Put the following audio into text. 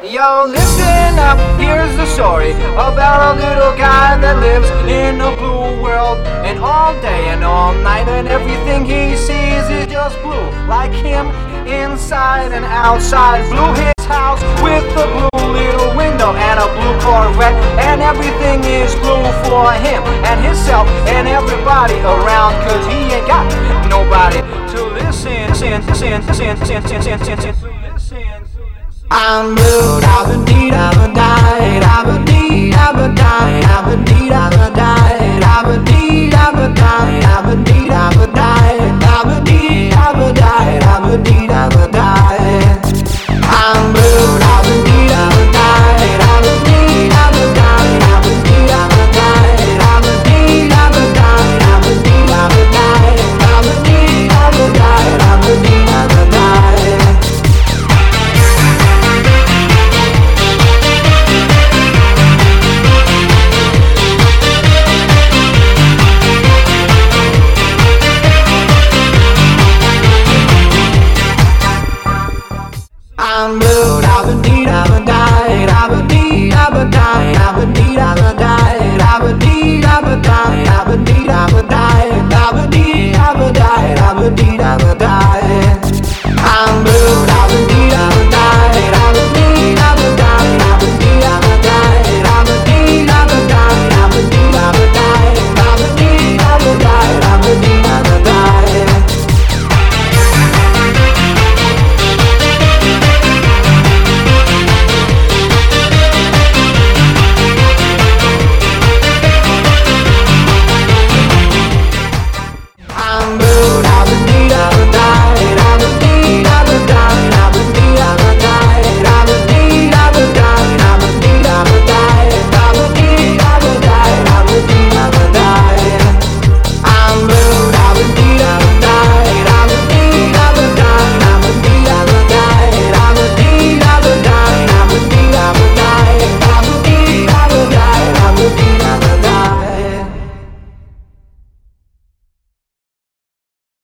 Yo, listen up, here's the story about a little guy that lives in a blue world. And all day and all night and everything he sees is just blue. Like him, inside and outside. Blue his house with a blue little window and a blue Corvette. And everything is blue for him and himself and everybody around. Cause he ain't got nobody to listen. I'm blue, da-ba-dee, da-ba-die, da-ba-dee, da-ba-die, da-ba-dee, da-ba-die, da-ba-dee, da-ba-die, da-ba-dee, da-ba-die, da-ba-dee, da-ba-die, da-ba-dee, da-ba-die. I'm blue, da-ba-dee, da-ba-die, da-ba-dee, da-ba-die, da-ba-dee, da-ba-die, da-ba-dee, da-ba-die, da-ba-dee, da-ba-die, da-ba-dee, da-ba-die, da-ba-dee, da-ba-die. I'm blue, da-ba-dee, da-ba-die, da-ba-dee, da-ba-die, da-ba-dee, da-ba-die, da-ba-dee, da-ba-die, da-ba-dee, da-ba-die, da-ba-dee.